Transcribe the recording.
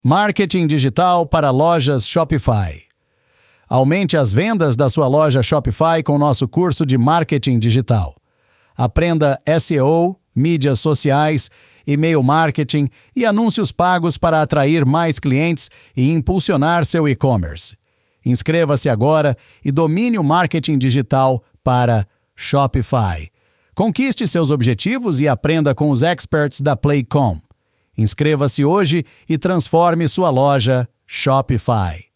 Marketing digital para lojas Shopify. Aumente as vendas da sua loja Shopify com nosso curso de marketing digital. Aprenda SEO, mídias sociais, e-mail marketing e anúncios pagos para atrair mais clientes e impulsionar seu e-commerce. Inscreva-se agora e domine o marketing digital para Shopify. Conquiste seus objetivos e aprenda com os experts da Playcom. Inscreva-se hoje e transforme sua loja Shopify.